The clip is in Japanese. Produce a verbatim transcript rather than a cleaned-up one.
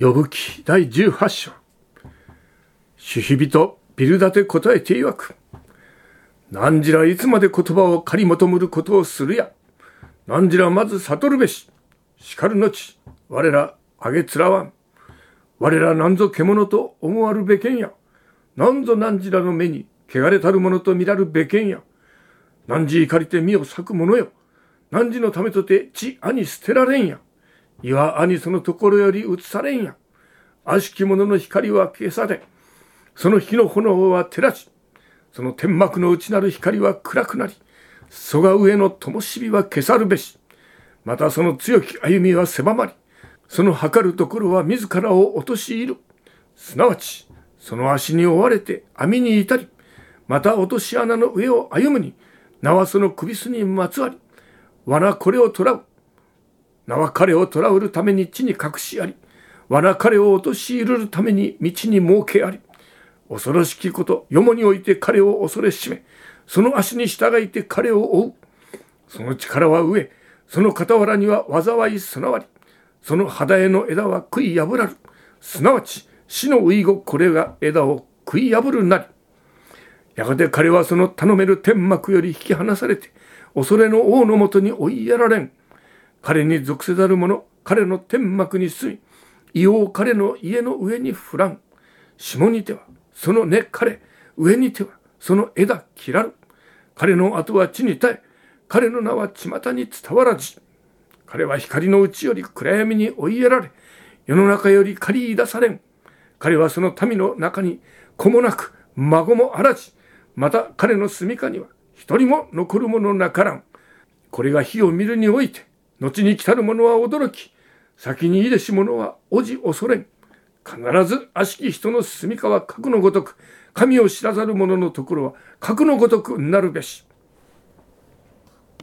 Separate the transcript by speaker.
Speaker 1: 呼ぶ記だいじゅうはち章。主日人ビルダテ答えて曰く。なんじらいつまで言葉を借り求むることをするや。なんじらまず悟るべし。しかるのち、我らあげつらわん。我らなんぞ獣と思わるべけんや。なんぞなんじらの目に汚れたるものと見らるべけんや。なんじ怒りて身を裂く者よ。なんじのためとて地兄捨てられんや。岩兄そのところより移されんや。悪しき者の光は消され、その火の炎は照らし、その天幕の内なる光は暗くなり、そが上の灯火は消さるべし。またその強き歩みは狭まり、その測るところは自らを陥る。すなわち、その足に追われて網に至り、また落とし穴の上を歩むに、名はその首巣にまつわり、罠これを捕らう。名は彼を捕らうるために地に隠しあり、罠彼を陥るるために道に設けあり、恐ろしきこと、よもにおいて彼を恐れしめ、その足に従いて彼を追う。その力は上、その傍らには災い備わり、その肌への枝は食い破らる。すなわち、死の遺後これが枝を食い破るなり。やがて彼はその頼める天幕より引き離されて、恐れの王のもとに追いやられん。彼に属せざる者、彼の天幕に住み、異王彼の家の上に降らん。下にてはその根枯れ、上にてはその枝切らる。彼の後は地に絶え、彼の名は巷に伝わらず。彼は光のうちより暗闇に追いやられ、世の中より借り出されん。彼はその民の中に子もなく孫もあらじ。また彼の住処には一人も残る者なからん。これが火を見るにおいて、後に来たる者は驚き、先にいでし者はおじ恐れん。必ず悪しき人の住処は核のごとく、神を知らざる者のところは核のごとくなるべし。